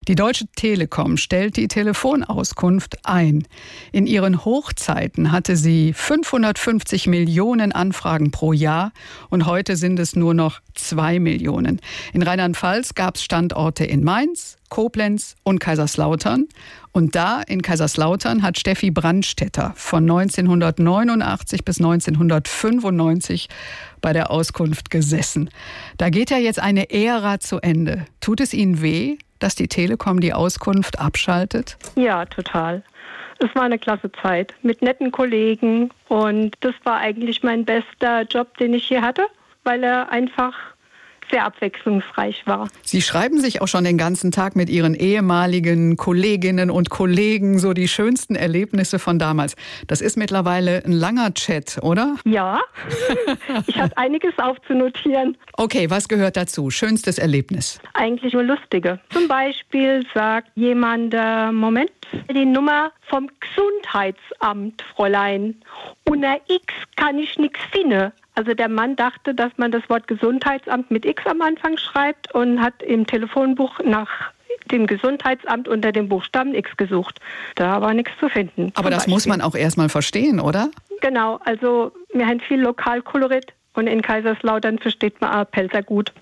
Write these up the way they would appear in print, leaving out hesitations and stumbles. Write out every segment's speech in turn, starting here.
Die Deutsche Telekom stellt die Telefonauskunft ein. In ihren Hochzeiten hatte sie 550 Millionen Anfragen pro Jahr und heute sind es nur noch 2 Millionen. In Rheinland-Pfalz gab es Standorte in Mainz, Koblenz und Kaiserslautern. Und da in Kaiserslautern hat Steffi Brandstätter von 1989 bis 1995 bei der Auskunft gesessen. Da geht ja jetzt eine Ära zu Ende. Tut es Ihnen weh, dass die Telekom die Auskunft abschaltet? Ja, total. Es war eine klasse Zeit mit netten Kollegen und das war eigentlich mein bester Job, den ich hier hatte, weil er einfach sehr abwechslungsreich war. Sie schreiben sich auch schon den ganzen Tag mit Ihren ehemaligen Kolleginnen und Kollegen so die schönsten Erlebnisse von damals. Das ist mittlerweile ein langer Chat, oder? Ja, ich habe einiges aufzunotieren. Okay, was gehört dazu? Schönstes Erlebnis? Eigentlich nur lustige. Zum Beispiel sagt jemand, Moment, die Nummer vom Gesundheitsamt, Fräulein. Unter X kann ich nichts finden. Also der Mann dachte, dass man das Wort Gesundheitsamt mit X am Anfang schreibt und hat im Telefonbuch nach dem Gesundheitsamt unter dem Buchstaben X gesucht. Da war nichts zu finden. Aber das muss man auch erstmal verstehen, oder? Genau, also wir haben viel Lokalkolorit und in Kaiserslautern versteht man Pelzer gut.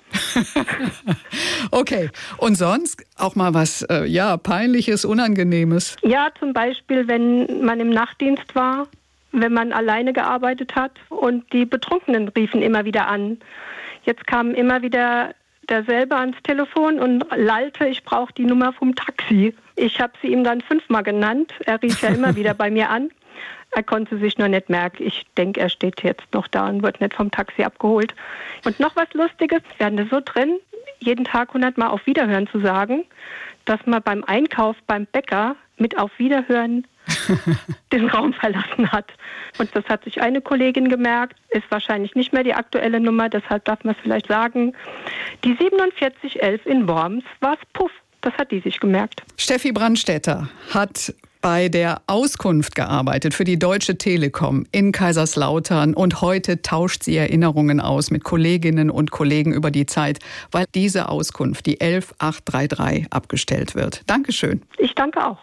Okay, und sonst auch mal was Peinliches, Unangenehmes? Ja, zum Beispiel, wenn man im Nachtdienst war, wenn man alleine gearbeitet hat und die Betrunkenen riefen immer wieder an. Jetzt kam immer wieder derselbe ans Telefon und lallte, ich brauche die Nummer vom Taxi. Ich habe sie ihm dann 5-mal genannt. Er rief ja immer wieder bei mir an. Er konnte sich noch nicht merken. Ich denke, er steht jetzt noch da und wird nicht vom Taxi abgeholt. Und noch was Lustiges, wir hatten das so drin, jeden Tag 100-mal auf Wiederhören zu sagen, dass man beim Einkauf beim Bäcker mit auf Wiederhören den Raum verlassen hat. Und das hat sich eine Kollegin gemerkt, ist wahrscheinlich nicht mehr die aktuelle Nummer, deshalb darf man es vielleicht sagen. Die 4711 in Worms war es Puff. Das hat die sich gemerkt. Steffi Brandstätter hat bei der Auskunft gearbeitet für die Deutsche Telekom in Kaiserslautern und heute tauscht sie Erinnerungen aus mit Kolleginnen und Kollegen über die Zeit, weil diese Auskunft, die 11833, abgestellt wird. Dankeschön. Ich danke auch.